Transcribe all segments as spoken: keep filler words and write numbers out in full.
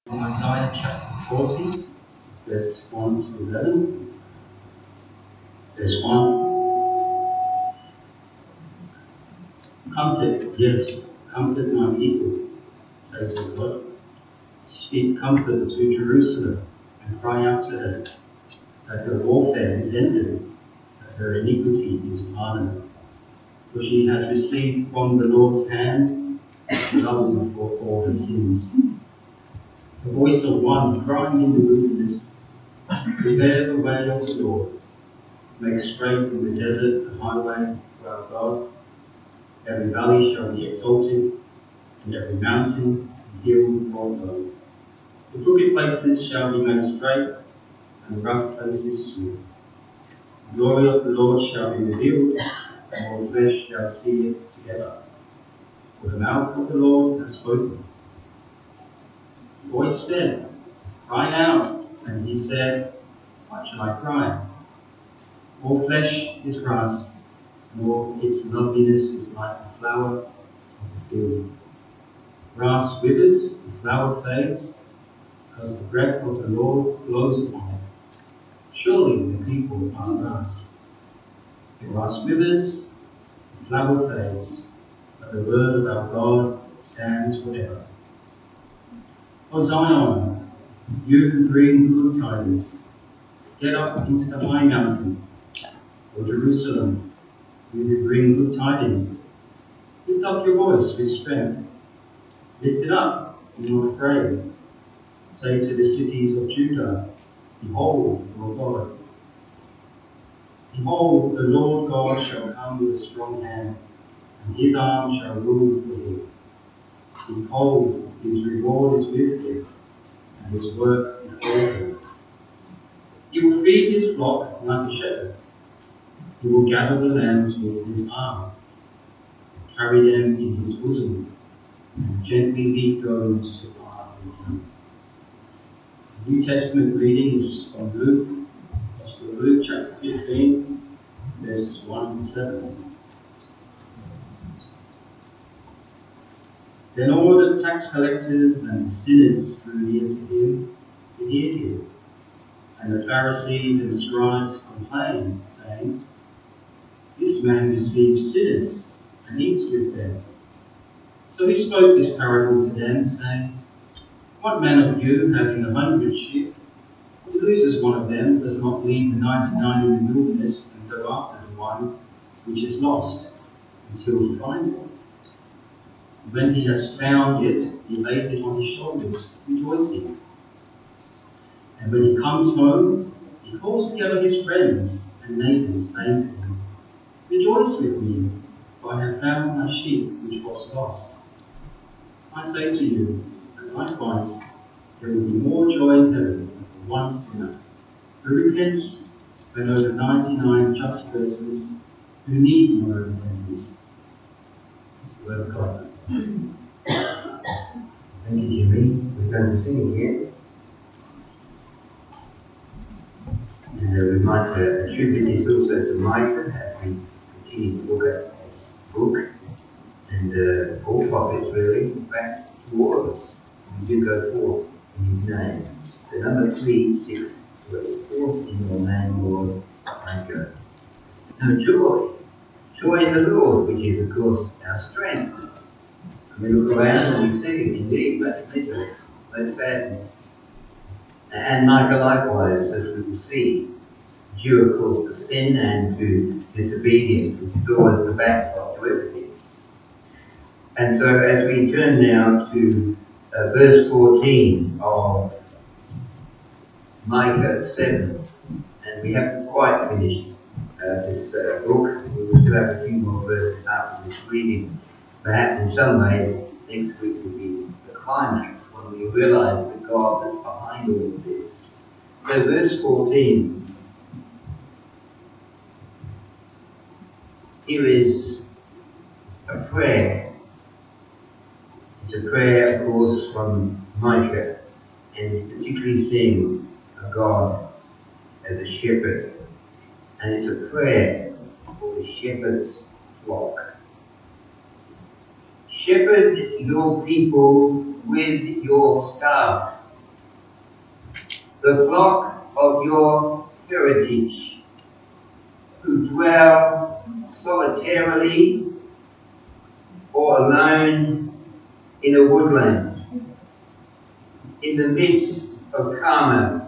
Isaiah chapter forty, verse one to eleven. Verse one. Comfort, yes, comfort my people, says the Lord. Speak comfort to Jerusalem and cry out to her that her warfare is ended, that her iniquity is pardoned. For she has received from the Lord's hand double for all her sins. The voice of one crying in the wilderness, prepare the way of the Lord. Make straight in the desert the highway for our God. Every valley shall be exalted, and every mountain and hill brought low. The crooked places shall be made straight, and the rough places smooth. The glory of the Lord shall be revealed, and all flesh shall see it together. For the mouth of the Lord has spoken. The voice said, cry out. And he said, what shall I cry? All flesh is grass, and all its loveliness is like the flower of the field. Grass withers, the flower fades, because the breath of the Lord blows upon it. Surely the people are grass. The grass withers, the flower fades, but the word of our God stands forever. O Zion, you who bring good tidings, get up into the high mountain. O Jerusalem, you who bring good tidings, lift up your voice with strength. Lift it up, be not afraid. Say to the cities of Judah, behold your God. Behold, the Lord God shall come with a strong hand, and his arm shall rule for him. Behold, his reward is with him, and his work before him. He will feed his flock like a shepherd. He will gather the lambs with his arm, and carry them in his bosom, and gently lead those who are with him. The New Testament reading is from Luke, Gospel of Luke chapter fifteen, verses one to seven. Then all the tax collectors and sinners drew near to him to hear him. And the Pharisees and scribes complained, saying, this man receives sinners and eats with them. So he spoke this parable to them, saying, what man of you, having a hundred sheep, who loses one of them, does not leave the ninety-nine in the wilderness and go after the one which is lost until he finds it? When he has found it, he lays it on his shoulders, rejoicing. And when he comes home, he calls together his friends and neighbours, saying to them, rejoice with me, for I have found my sheep which was lost. I say to you, that likewise there will be more joy in heaven for one sinner who repents than over ninety-nine just persons who need no repentance. It's the word of God. Thank you, Jimmy. We're going to sing again. And uh, we might uh, attribute this also to Micah as we continue to look at this book. And uh, all prophets really, back to all of us. We do go forth in his name. The number three, six, forth in your name, Lord, I go. No joy. Joy in the Lord, which is, of course, our strength. We look around and we see, indeed, much misery, much sadness. And Micah likewise, as we will see, due of course to sin and to disobedience, which is always the backdrop to everything. And so as we turn now to uh, verse fourteen of Micah seven, and we haven't quite finished uh, this uh, book, we will still have a few more verses after this reading. Perhaps in some ways, next week will be the climax when we realise the God that's behind all of this. So verse fourteen, here is a prayer. It's a prayer, of course, from Micah, and it's particularly seeing a God as a shepherd. And it's a prayer for the shepherd's flock. Shepherd your people with your staff. the flock of your heritage, who dwell solitarily or alone in a woodland, in the midst of Carmel.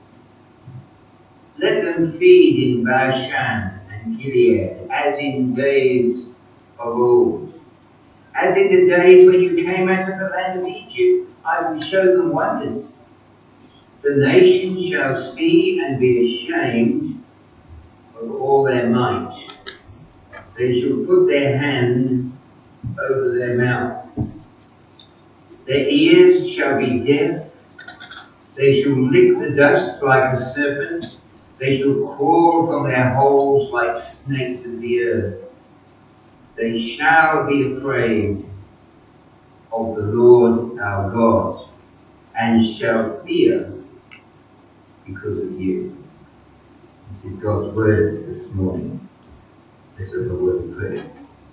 Let them feed in Bashan and Gilead, as in days of old. As in the days when you came out of the land of Egypt, I will show them wonders. The nations shall see and be ashamed of all their might. They shall put their hand over their mouth. Their ears shall be deaf. They shall lick the dust like a serpent. They shall crawl from their holes like snakes of the earth. They shall be afraid of the Lord our God, and shall fear because of you. This is God's word this morning. This is the word of prayer.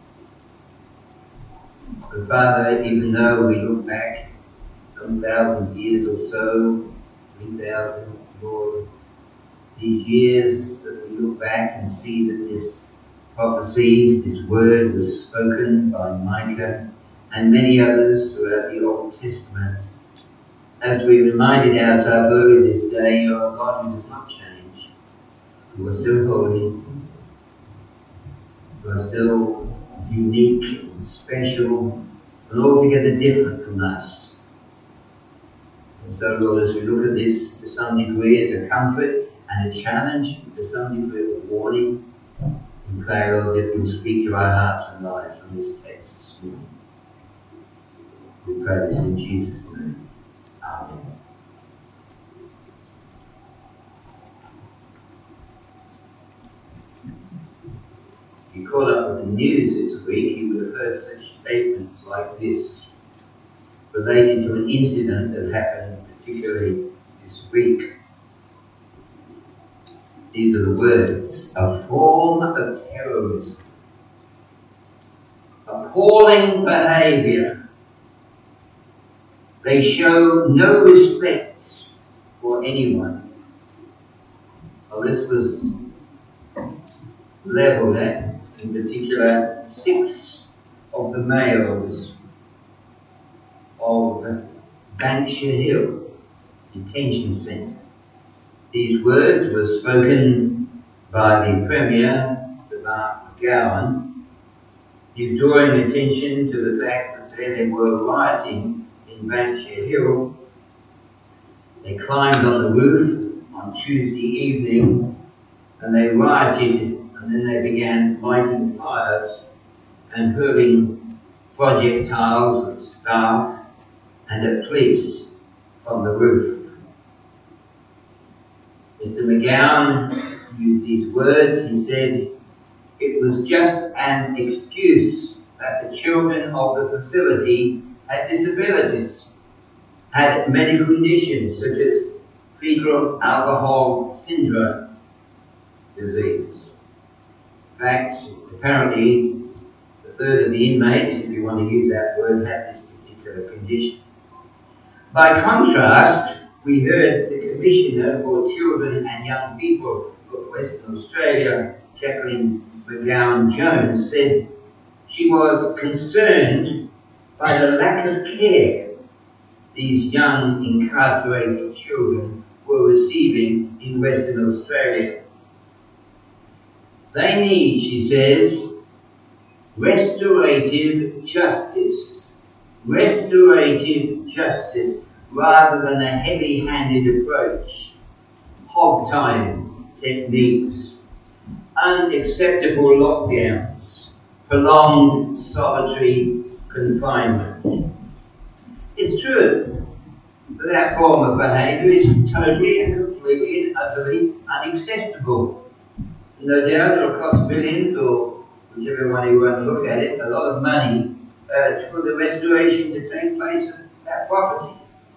But Father, even though we look back some thousand years or so, three thousand, Lord, these years that we look back and see that this prophecy, this word was spoken by Micah and many others throughout the Old Testament. As we reminded ourselves earlier this day, you are God who does not change. You are still holy. You are still unique and special and altogether different from us. And so, Lord, as we look at this to some degree as a comfort and a challenge, to some degree of warning, we pray, Lord, that you will speak to our hearts and lives from this text this morning. We pray this in Jesus' name. Amen. If you caught up with the news this week, you would have heard such statements like this, related to an incident that happened particularly this week. These are the words: a form of terrorism, appalling behaviour. They show no respect for anyone. Well, this was levelled at, in particular, six of the males of Banksia Hill Detention Centre. These words were spoken by the Premier, Mark McGowan. He's drawing attention to the fact that there they were rioting in Banksia Hill. They climbed on the roof on Tuesday evening and they rioted, and then they began lighting fires and hurling projectiles at staff and at police from the roof. Mister McGowan used these words. He said, "It was just an excuse that the children of the facility had disabilities, had medical conditions such as fetal alcohol syndrome disease." In fact, apparently, a third of the inmates, if you want to use that word, had this particular condition. By contrast, we heard the Commissioner for Children and Young People of Western Australia, Jacqueline McGowan-Jones, said she was concerned by the lack of care these young incarcerated children were receiving in Western Australia. They need, she says, restorative justice. Restorative justice rather than a heavy-handed approach. Hog-tying techniques, unacceptable lockdowns, prolonged solitary confinement. It's true that that form of behaviour is totally and completely and utterly unacceptable. No doubt it'll cost millions, or whichever way you want to look at it, a lot of money uh, for the restoration to take place of that property.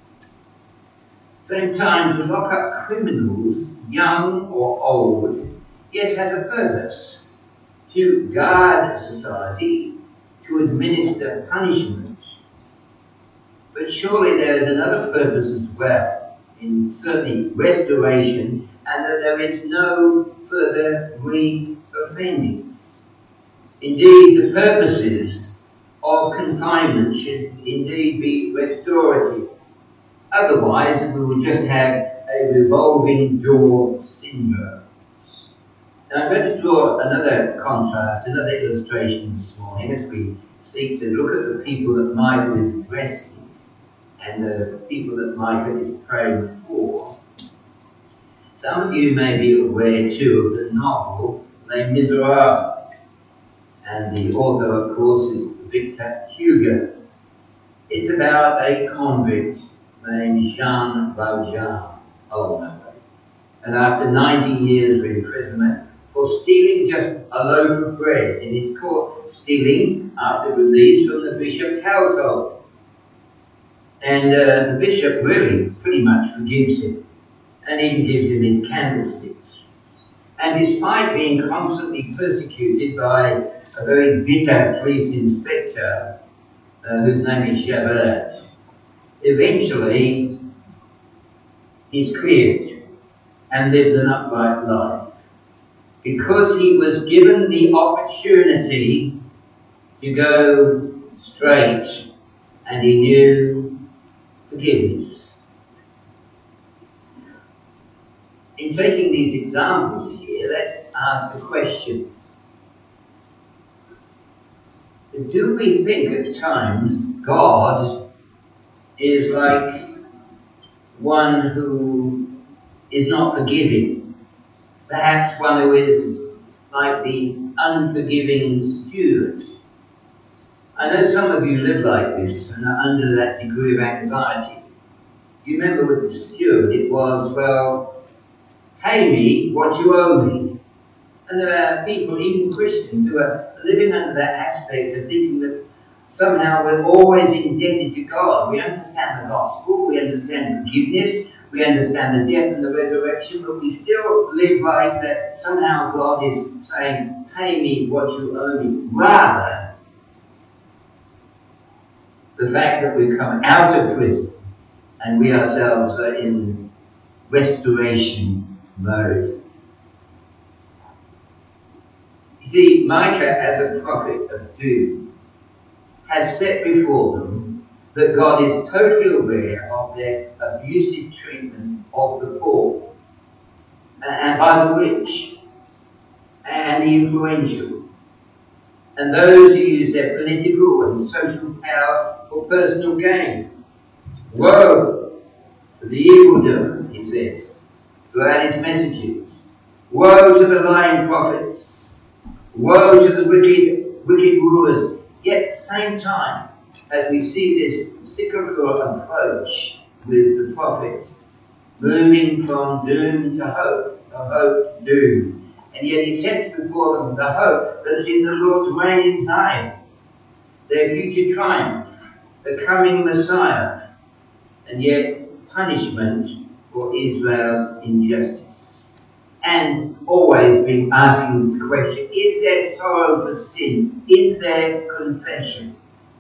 Same time, to lock up criminals, young or old, yes, has a purpose: to guard society, to administer punishment. But surely there is another purpose as well in certainly restoration, and that there is no further re-offending. Indeed, the purposes of confinement should indeed be restorative. Otherwise, we will just have a revolving door syndrome. Now, I'm going to draw another contrast, another illustration this morning as we seek to look at the people that Micah is addressing and the people that Micah is praying for. Some of you may be aware too of the novel Les Miserables, and the author, of course, is Victor Hugo. It's about a convict named Jean Valjean, oh no, and after ninety years of imprisonment for stealing just a loaf of bread, and it's called stealing after release from the bishop's household. And uh, the bishop really pretty much forgives him, and even gives him his candlesticks. And despite being constantly persecuted by a very bitter police inspector, uh, whose name is Javert, eventually he's cleared and lives an upright life, because he was given the opportunity to go straight, and he knew forgiveness. In taking these examples here, let's ask the question: do we think at times God is like one who is not forgiving? Perhaps one who is like the unforgiving steward? I know some of you live like this and are under that degree of anxiety. You remember with the steward, it was, well, pay me what you owe me. And there are people, even Christians, who are living under that aspect of thinking that somehow we're always indebted to God. We understand the gospel, we understand forgiveness, we understand the death and the resurrection, but we still live like that somehow God is saying, pay me what you owe me. Rather, the fact that we've come out of prison and we ourselves are in restoration mode. You see, Micah, as a prophet of doom, has set before them that God is totally aware of their abusive treatment of the poor, and by the rich, and the influential, and those who use their political and social power for personal gain. Woe to the evildoer, he says, throughout his messages. Woe to the lying prophets. Woe to the wicked, wicked rulers. Yet at the same time, as we see this cyclical approach with the prophet, moving from doom to hope, to hope to doom, and yet he sets before them the hope that is in the Lord's reign in Zion, their future triumph, the coming Messiah, and yet punishment for Israel's injustice. And always being asking this question: is there sorrow for sin? Is there confession?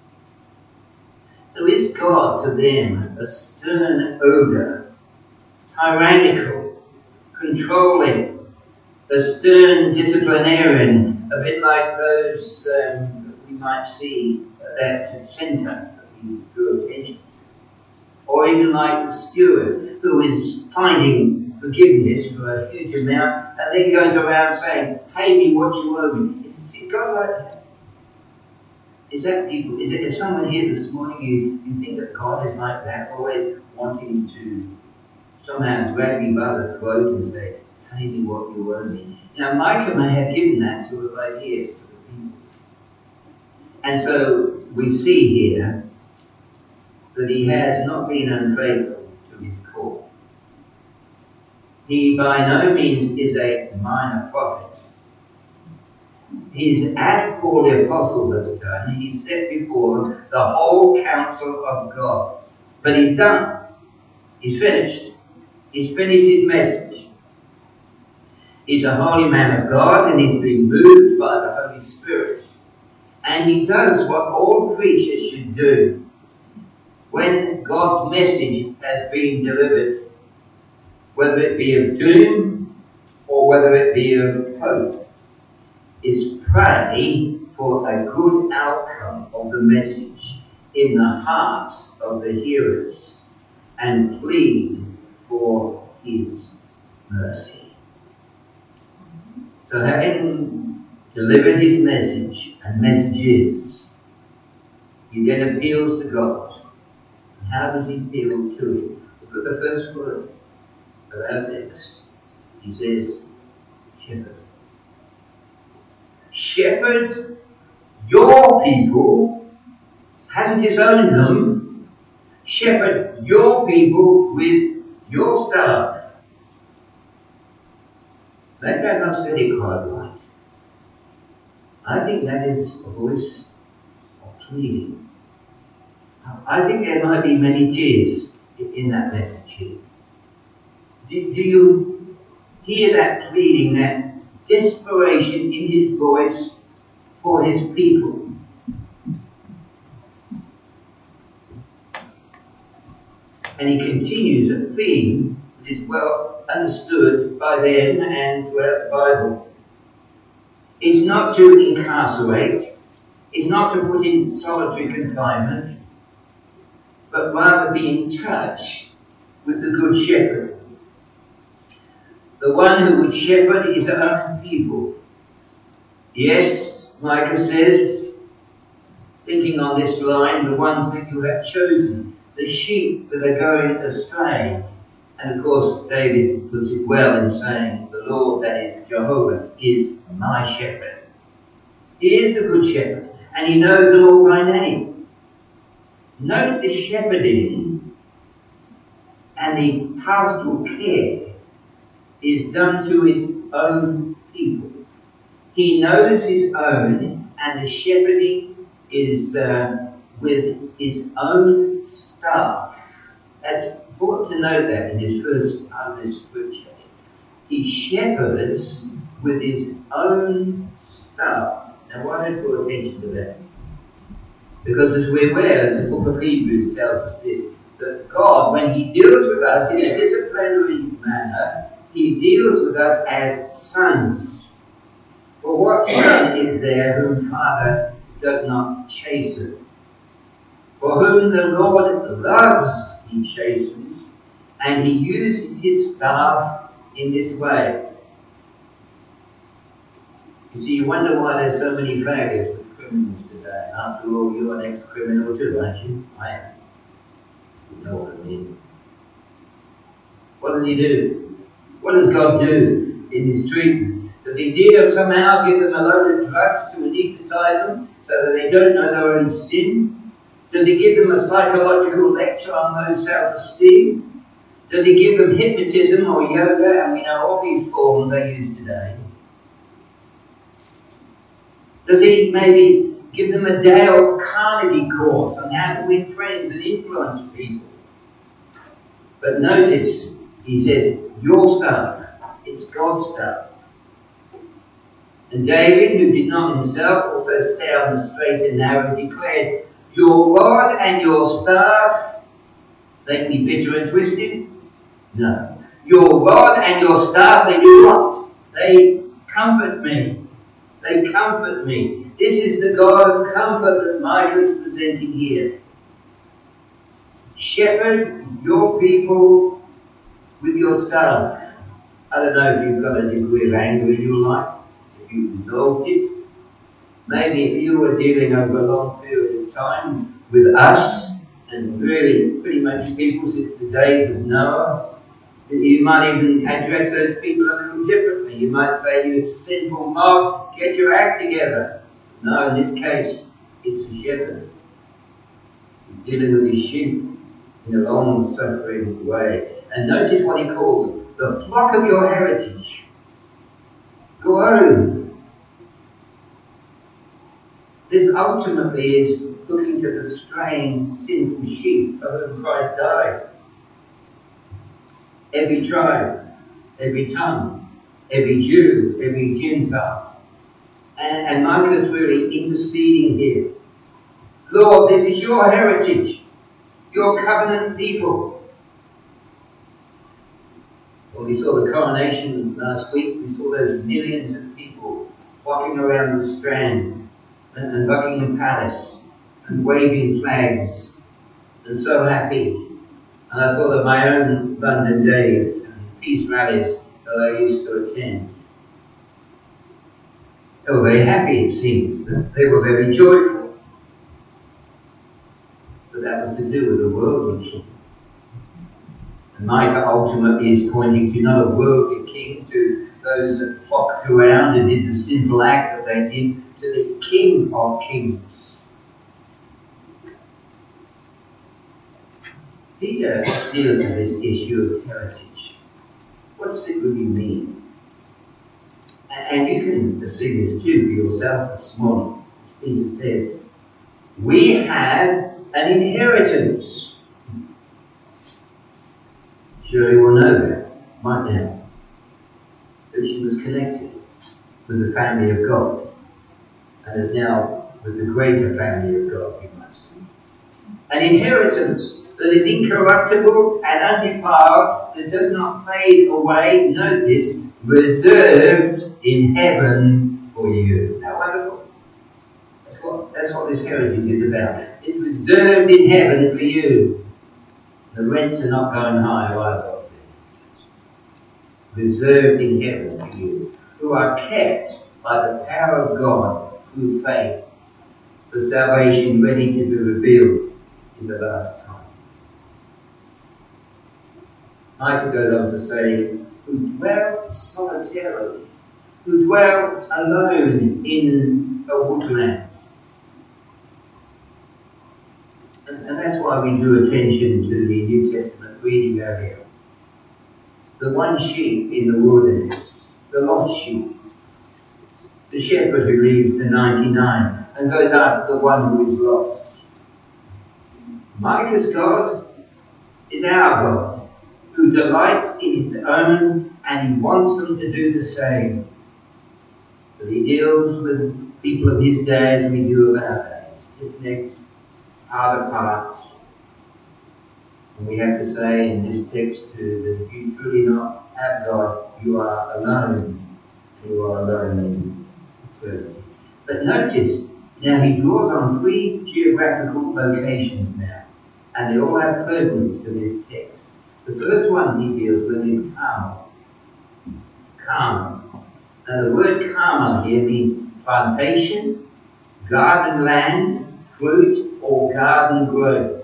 So is God to them a stern ogre, tyrannical, controlling, a stern disciplinarian, a bit like those um, that we might see at that centre that we drew attention to? Or even like the steward who is finding forgiveness for a huge amount and then goes around saying, pay me what you owe me. Is it God like that? Is that people, is there someone here this morning you, you think that God is like that, always wanting to somehow grab you by the throat and say, pay me what you owe me? Now Micah may have given that to us right here, to the people. And so we see here that he has not been unfaithful to his call. He by no means is a minor prophet. He is, as Paul the Apostle has done, he set before them the whole counsel of God. But he's done. He's finished. He's finished his message. He's a holy man of God, and he's been moved by the Holy Spirit. And he does what all preachers should do when God's message has been delivered. whether it be of doom or whether it be of hope, is pray for a good outcome of the message in the hearts of the hearers and plead for his mercy. So having delivered his message and messages, he then appeals to God. And how does he appeal to him? Look at the first word of our text. He says, shepherd. Shepherd your people, hasn't disowned them. Shepherd your people with your staff. Maybe I've not said it quite right. I think that is a voice of pleading. I think there might be many tears in that message here. Do, do you hear that pleading, that desperation in his voice for his people? And he continues a theme that is well understood by them and throughout the Bible. It's not to incarcerate, it's not to put in solitary confinement, but rather be in touch with the Good Shepherd. The one who would shepherd his own people. Yes, Micah says, thinking on this line, the ones that you have chosen, the sheep that are going astray. And of course, David puts it well in saying, the Lord, that is Jehovah, is my shepherd. He is the Good Shepherd, and he knows them all by name. Note the shepherding and the pastoral care is done to his own people. He knows his own, and the shepherding is uh, with his own staff. That's important to note that in this first part of this scripture. He shepherds with his own staff. Now, why don't you draw attention to that? Because as we're aware, as the book of Hebrews tells us this, that God, when he deals with us in a disciplinary manner, he deals with us as sons. For what son is there whom Father does not chasten? For whom the Lord loves, he chastens, and he uses his staff in this way. You see, you wonder why there's so many failures with criminals today. After all, you're an ex-criminal too, aren't you? I am. You know what I mean. What does he do? What does God do in his treatment? Does he deal somehow, give them a load of drugs to anesthetize them so that they don't know their own sin? Does he give them a psychological lecture on low self-esteem? Does he give them hypnotism or yoga? And we know all these forms they use today. Does he maybe give them a Dale Carnegie course on how to win friends and influence people? But notice, he says, your stuff. It's God's stuff. And David, who did not himself also stay on the straight and narrow, declared, your rod and your staff make me bitter and twisted? No. Your rod and your staff, they do what? They comfort me. They comfort me. This is the God of comfort that Micah is presenting here. Shepherd your people with your staff. I don't know if you've got a degree of anger in your life, if you've resolved it. Maybe if you were dealing over a long period of time with us, and really pretty much people since the days of Noah, you might even address those people a little differently. You might say, you sinful mob, get your act together. No, in this case, it's the shepherd. He's dealing with his sheep in a long-suffering way. And notice what he calls them, the flock of your heritage. Go home. This ultimately is looking to the straying, sinful sheep for whom Christ died. Every tribe, every tongue, every Jew, every Gentile. And, and Micah is really interceding here. Lord, this is your heritage, your covenant people. When we saw the coronation last week, we saw those millions of people walking around the Strand and, and Buckingham Palace and waving flags and so happy. And I thought of my own London days and peace rallies that I used to attend. They were very happy, it seems. They were very joyful. But that was to do with the worldly king. And Micah ultimately is pointing to not a worldly king, to those that flocked around and did the sinful act that they did, to the King of Kings. Peter deals with this issue of heritage. What does it really mean? And you can see this too for yourself this morning. Peter says, we have an inheritance. Surely we'll know that right now. That she was connected with the family of God. And is now with the greater family of God, we might say. An inheritance that is incorruptible and undefiled, that does not fade away, note this, reserved in heaven for you. How wonderful. That's what, that's what this heritage is about. It's reserved in heaven for you. The rents are not going higher either. Reserved in heaven for you, who are kept by the power of God through faith, for salvation ready to be revealed in the last time. Micah goes on to say, who dwell solitarily, who dwell alone in a woodland. And, and that's why we drew attention to the New Testament reading earlier. The one sheep in the wilderness, the lost sheep, the shepherd who leaves the ninety-nine and goes after the one who is lost. Micah's God is our God, who delights in his own, and he wants them to do the same. But he deals with people of his day as we do of our day, stiff-necked, hard apart. And we have to say in this text too, that if you truly not have God, you are alone. You are alone in eternity. But notice, now he draws on three geographical locations now, and they all have pertinence to this text. The first one he deals with is Carmel. Carmel. Now the word Carmel here means plantation, garden land, fruit, or garden grove.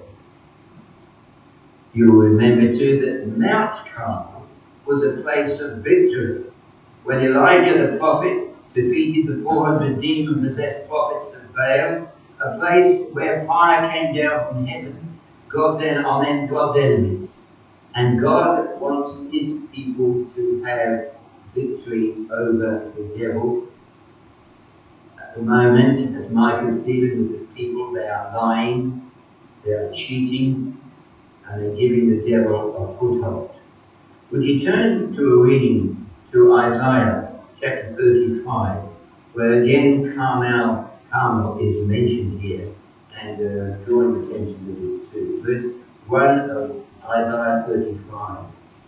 You will remember too that Mount Carmel was a place of victory. When Elijah the prophet defeated the four hundred demon-possessed prophets of Baal, a place where fire came down from heaven, God's en- on God's enemies. And God wants his people to have victory over the devil. At the moment, as Micah is dealing with the people, they are lying, they are cheating, and they're giving the devil a foothold. Would you turn to a reading to Isaiah chapter thirty-five, where again Carmel, Carmel is mentioned here, and uh, drawing attention to this too. Verse one of Isaiah thirty-five.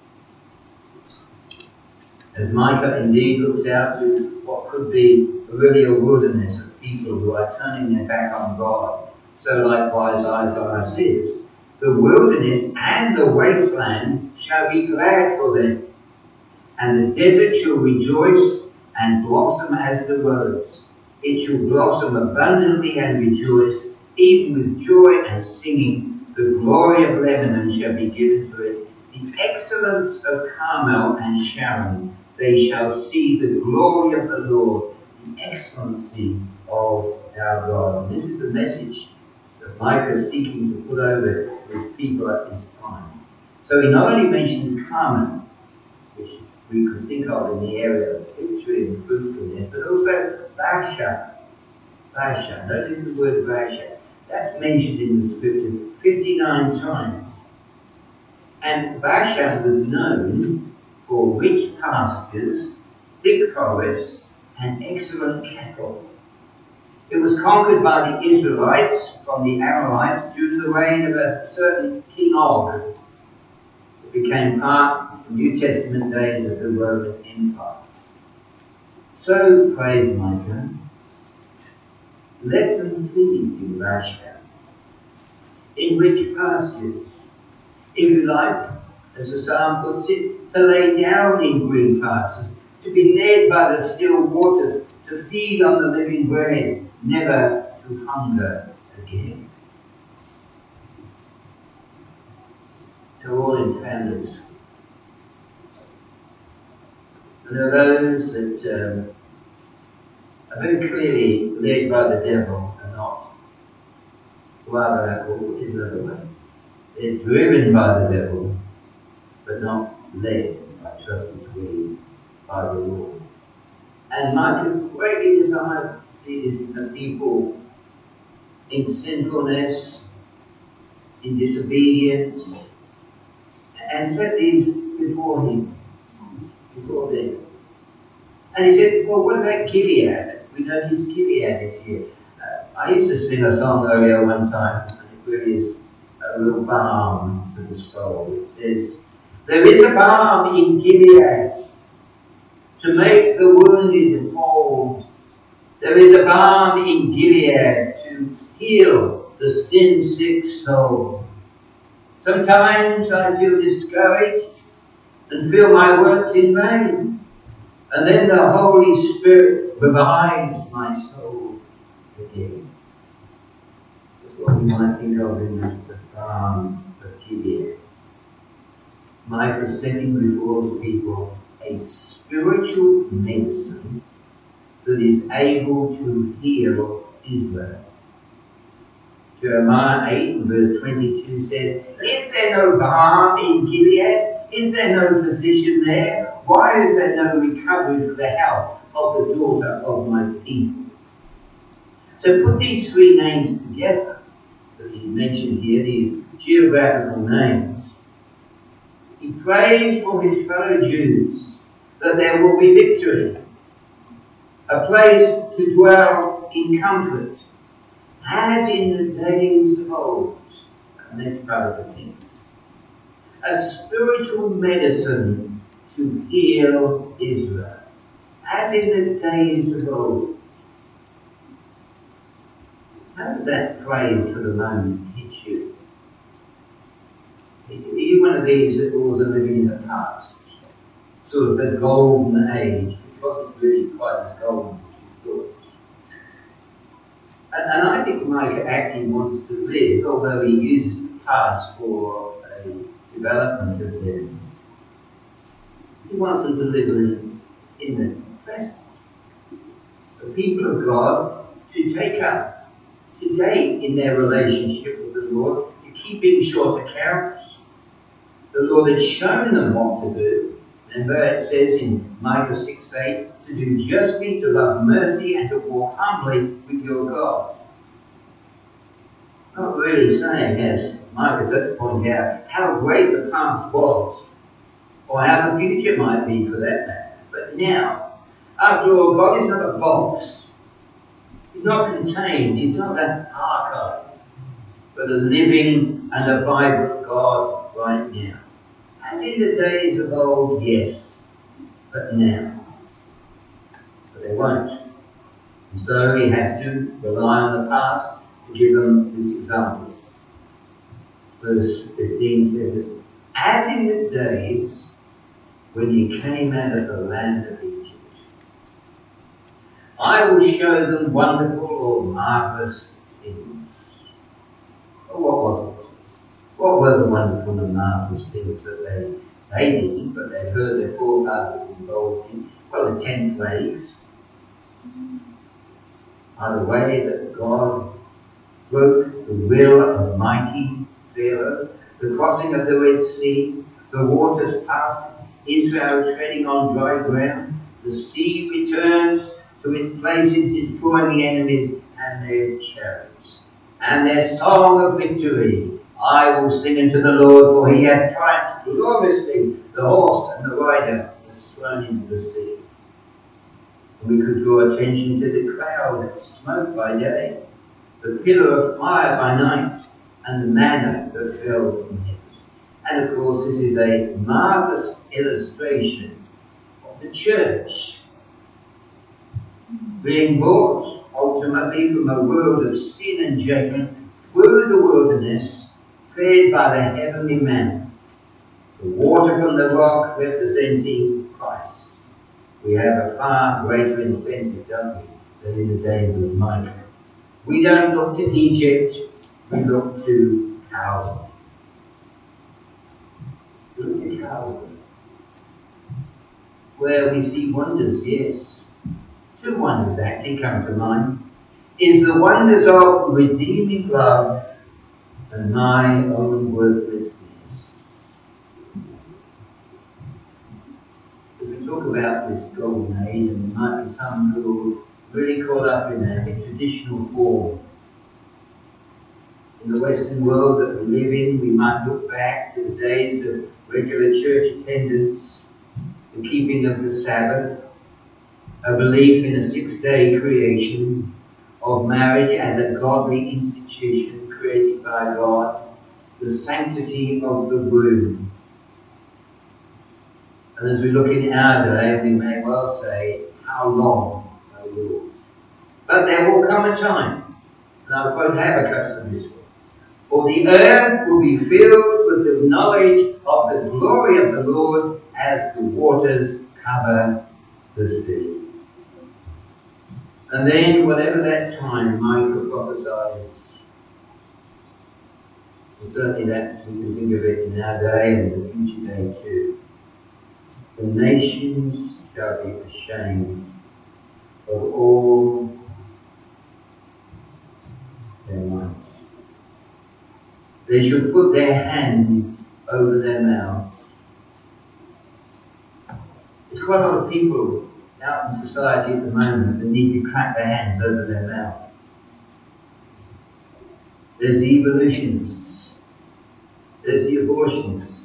As Micah indeed looks out to what could be really a wilderness of people who are turning their back on God, so likewise Isaiah says, the wilderness and the wasteland shall be glad for them, and the desert shall rejoice and blossom as the rose. It shall blossom abundantly and rejoice, even with joy and singing. The glory of Lebanon shall be given to it, the excellence of Carmel and Sharon. They shall see the glory of the Lord, the excellency of our God. And this is the message that Micah is seeking to put over with people at this time. So he not only mentions Carmel, which we could think of in the area of victory and fruitfulness, but also Bashan. Bashan. Notice the word Bashan. That's mentioned in the scripture fifty-nine times. And Bashan was known for rich pastures, thick forests, and excellent cattle. It was conquered by the Israelites from the Amorites during the reign of a certain King Og. It became part New Testament days of the Roman Empire. So prays Micah, let them feed in Bashan, in rich pastures, if you like, as the psalm puts it, to lay down in green pastures, to be led by the still waters, to feed on the living bread, never to hunger again. They're all in families. And there are those that um, are very clearly led by the devil and not. Rather, or in another way, they're driven by the devil, but not led by trustworthy by the Lord. And Micah greatly desired to see this in the people in sinfulness, in disobedience, and set these before him, before them. And he said, well, what about Gilead? We noticed Gilead is here. Uh, I used to sing a song earlier one time, and it really is a real balm to the soul. It says, there is a balm in Gilead to make the wounded whole. There is a balm in Gilead to heal the sin-sick soul. Sometimes I feel discouraged and feel my works in vain. And then the Holy Spirit revives my soul again. That's what we might think of in the balm of Gilead. Micah is setting before the people a spiritual medicine that is able to heal Israel. Jeremiah eight and verse twenty-two says, is there no balm in Gilead? Is there no physician there? Why is there no recovery for the health of the daughter of my people? So put these three names together that he mentioned here, these geographical names. He prays for his fellow Jews that there will be victory, a place to dwell in comfort, as in the days of old. And that's part of the things. A spiritual medicine to heal Israel, as in the days of old. How does that phrase for the moment hit you? Are you one of these that always are living in the past? Sort of the golden age, which wasn't really quite as golden as you thought. And, and I think Micah actually wants to live, although he uses the past for a development of them. He wants them to live in, in the present. The people of God to take up today in their relationship with the Lord, to keeping short accounts. The Lord had shown them what to do. Remember, it says in Micah six eight, to do justly, to love mercy, and to walk humbly with your God. Not really saying, as Micah does point out, how great the past was, or how the future might be for that matter. But now, after all, God is not a box. He's not contained. He's not an archive, but a living and a vibrant God right now. As in the days of old, yes, but now. But they won't. And so he has to rely on the past to give them this example. Verse fifteen says, as in the days when you came out of the land of Egypt, I will show them wonderful or marvellous things. Well, what was it? What were the wonderful and marvellous things that they, they didn't, but they heard their forefathers involved in? Well, the ten plagues. By the way that God broke the will of mighty Pharaoh, the crossing of the Red Sea, the waters passing, Israel treading on dry ground, the sea returns to its places, destroying the enemies and their chariots. And their song of victory, I will sing unto the Lord, for he hath triumphed gloriously. The horse and the rider was thrown into the sea. And we could draw attention to the cloud of smoke by day, the pillar of fire by night, and the manna that fell from heaven. And of course, this is a marvellous illustration of the church being brought ultimately from a world of sin and judgment through the wilderness, fed by the heavenly manna, the water from the rock representing Christ. We have a far greater incentive, don't we, than in the days of Micah. We don't look to Egypt, we look to Calvary. Look to Calvary, where we see wonders, yes. Two wonders actually come to mind. Is the wonders of redeeming love and my own worthlessness. As we talk about this golden age, and there might be some who are really caught up in that, in traditional form. In the Western world that we live in, we might look back to the days of regular church attendance, the keeping of the Sabbath, a belief in a six-day creation, of marriage as a godly institution created by God, the sanctity of the womb. And as we look in our day, we may well say, how long, O Lord? But there will come a time, and I'll quote Habakkuk for this one, for the earth will be filled with the knowledge of the glory of the Lord as the waters cover the sea. And then, whatever that time Micah prophesies, and certainly that we can think of it in our day and in the future day too, the nations shall be ashamed of all their might. They shall put their hands over their mouths. There's quite a lot of people out in society at the moment that need to crack their hands over their mouth. There's the evolutionists. There's the abortionists.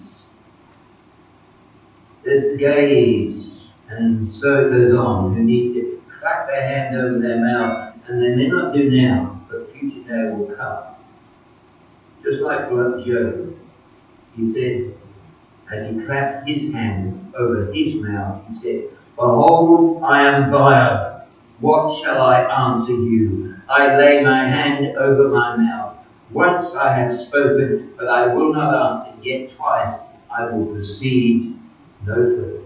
There's the gays, and so it goes on, who need to crack their hand over their mouth, and they may not do now, but future day will come. Just like Job, he said, as he clapped his hand over his mouth, he said, behold, I am vile. What shall I answer you? I lay my hand over my mouth. Once I have spoken, but I will not answer. Yet twice I will proceed no further.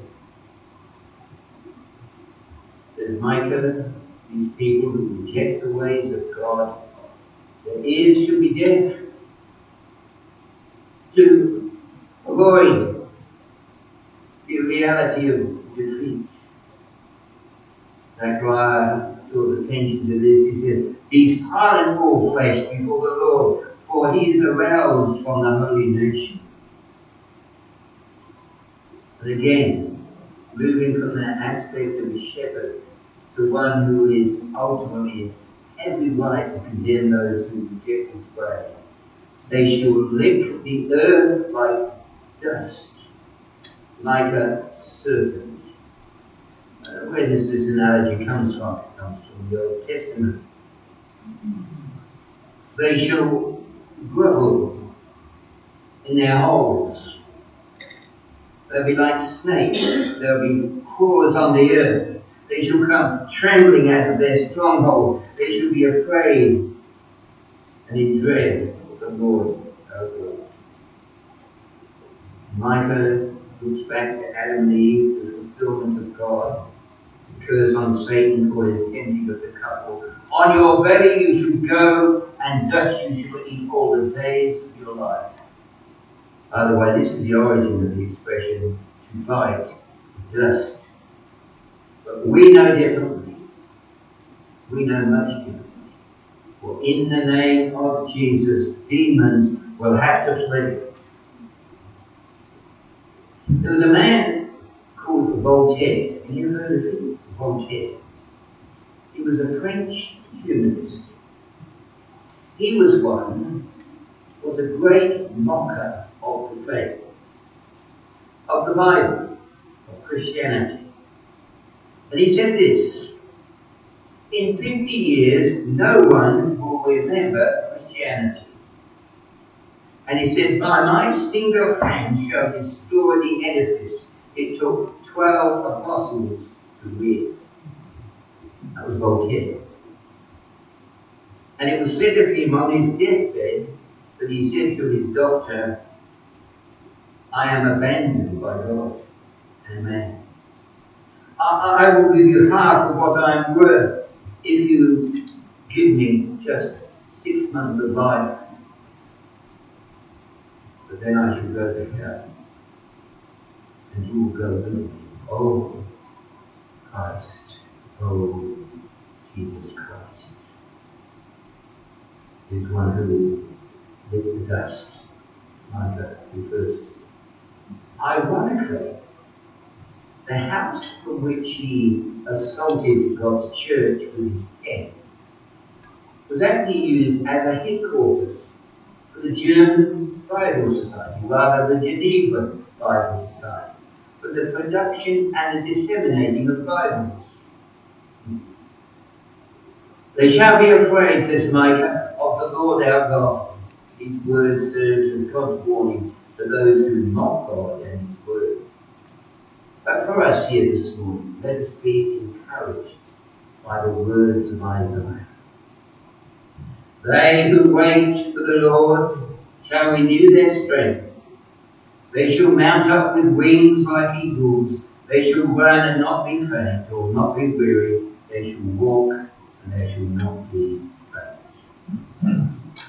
Says Micah, these people who reject the ways of God, their ears should be deaf to avoid the reality of defeat. Zechariah draws attention to this. He said, be silent, all flesh, before the Lord, for he is aroused from the holy nation. And again, moving from that aspect of a shepherd to one who is ultimately has every right to condemn those who reject his way. They shall lick the earth like dust, like a serpent. Uh, where does this analogy come from? It comes from the Old Testament. They shall grovel in their holes. They'll be like snakes. They'll be crawlers on the earth. They shall come trembling out of their stronghold. They shall be afraid and in dread of the Lord our God. Micah looks back to Adam and Eve, the fulfillment of God. The curse on Satan for his tempting of the couple. On your belly you shall go, and dust you shall eat all the days of your life. By the way, this is the origin of the expression to bite dust. But we know differently. We know much differently. For in the name of Jesus, demons will have to flee. There was a man called Voltaire. Have you heard of him? Voltaire. He was a French humanist. He was one, was a great mocker of the faith, of the Bible, of Christianity. And he said this, in fifty years, no one will remember Christianity. And he said, by my single hand shall destroy the edifice took twelve apostles to read. That was Voltaire. And it was said of him on his deathbed that he said to his doctor, I am abandoned by God and man. I, I will give you half of what I am worth if you give me just six months of life. But then I shall go to hell. And you will go with me. Oh, Christ. Oh, Jesus Christ. Is one who lit the dust, like that refers to. Ironically, the house from which he assaulted God's church with his pen was actually used as a headquarters for the German Bible Society, rather the Geneva Bible Society, for the production and the disseminating of Bibles. They shall be afraid, says Micah, of the Lord our God. His word serves as God's warning to those who mock God and His word. But for us here this morning, let us be encouraged by the words of Isaiah. They who wait for the Lord shall renew their strength. They shall mount up with wings like eagles. They shall run and not be faint, or not be weary. They shall walk and they shall not be faint.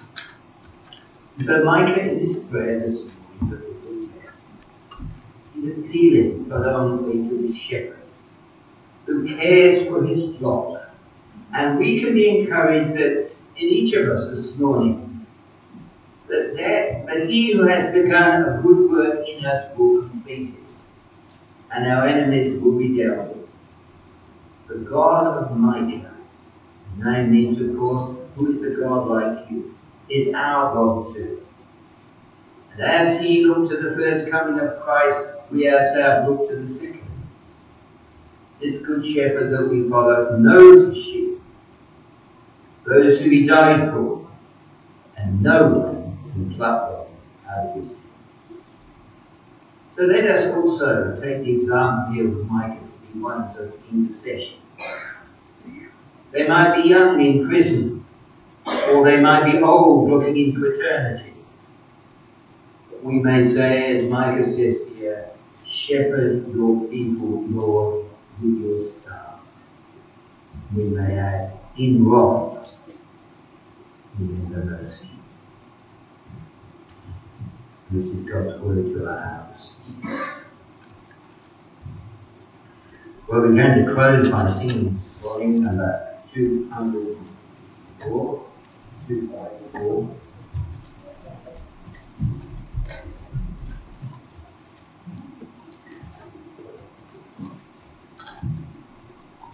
So Micah in this prayer this morning is appealing not only to the shepherd who cares for his flock, and we can be encouraged that in each of us this morning that, that, that he who has begun a good work in us will complete it, and our enemies will be dealt with. The God of Micah, his name means of course, who is a God like you, is our God too. And as he looked to the first coming of Christ, we ourselves look to the second. This good shepherd that we follow knows his sheep, those who he died for, and no one can pluck them out of his hand. So let us also take the example here of Micah to be one of intercession. They might be young in prison, or they might be old looking into eternity. But we may say, as Micah says here, shepherd your people, Lord, with your staff. We may add, in wrath, remember mercy. This is God's word to our hearts. Well, we're going to close by singing this morning number two hundred four, two five four.